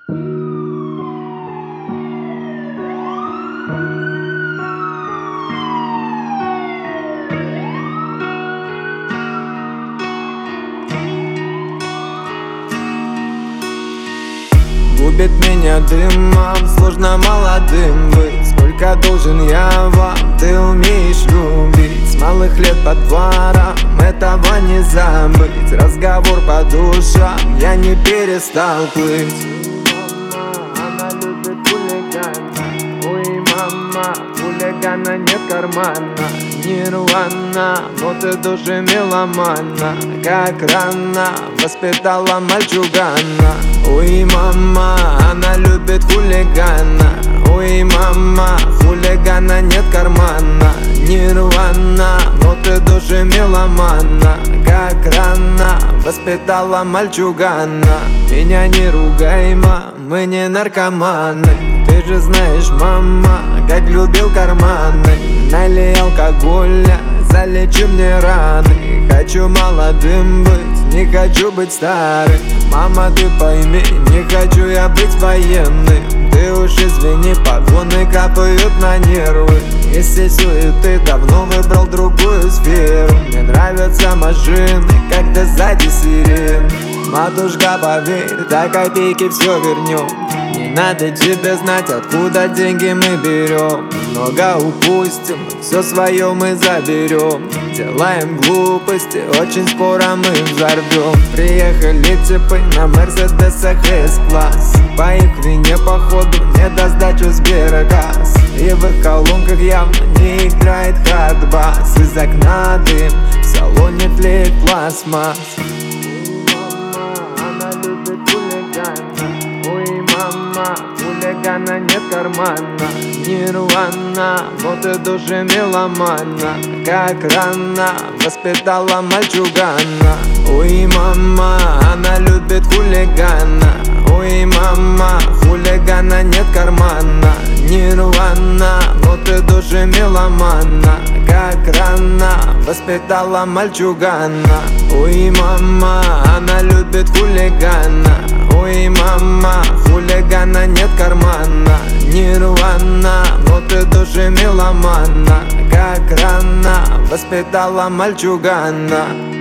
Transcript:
Губит меня дымом, сложно молодым быть. Сколько должен я вам, ты умеешь любить. С малых лет по дворам, этого не забыть. Разговор по душам, я не перестал плыть. Она любит хулигана. Ой, мама, хулигана нет кармана. Нирвана, но ты тоже меломана. Как рано воспитала мальчугана. Ой, мама, она любит хулигана. Ой, мама, хулигана нет кармана. Нирвана, но ты тоже меломана. Как рано воспитала мальчугана. Меня не ругай, ма, мы не наркоманы. Ты же знаешь, мама, как любил карманы. Налей алкоголя, залечи мне раны. Хочу молодым быть, не хочу быть старым. Мама, ты пойми, не хочу я быть военным. Ты уж извини, погоны капают на нервы. Если суеты, давно выбрал другую сферу. Мне нравятся машины, когда сзади сирен. Матушка, поверь, до копейки все вернем. Не надо тебе знать, откуда деньги мы берем. Много упустим, все свое мы заберем. Делаем глупости, очень скоро мы взорвем. Приехали типы на мерседесах S-класс. По их вине походу не даст сдачу Сбергаз. И в их колонках явно не играет хардбас. Из окна дым, в салоне тлеет пластмасс. Она любит хулигана. Ой, мама, хулигана нет кармана. Нирвана, но ты тоже меломана. Как рано воспитала мальчугана. Ой, мама, она любит хулигана. Ой, мама, хулигана нет кармана. Нирвана, но ты тоже меломана. Как рано воспитала мальчугана. Ой, мама, она любит хулигана. Ой, мама, хулигана нет кармана. Нирвана, но ты тоже меломана. Как рано воспитала мальчугана.